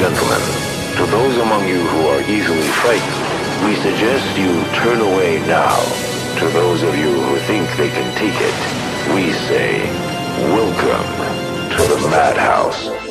gentlemen, to those among you who are easily frightened, we suggest you turn away now. To those of you who think they can take it, we say, welcome to the Madhouse.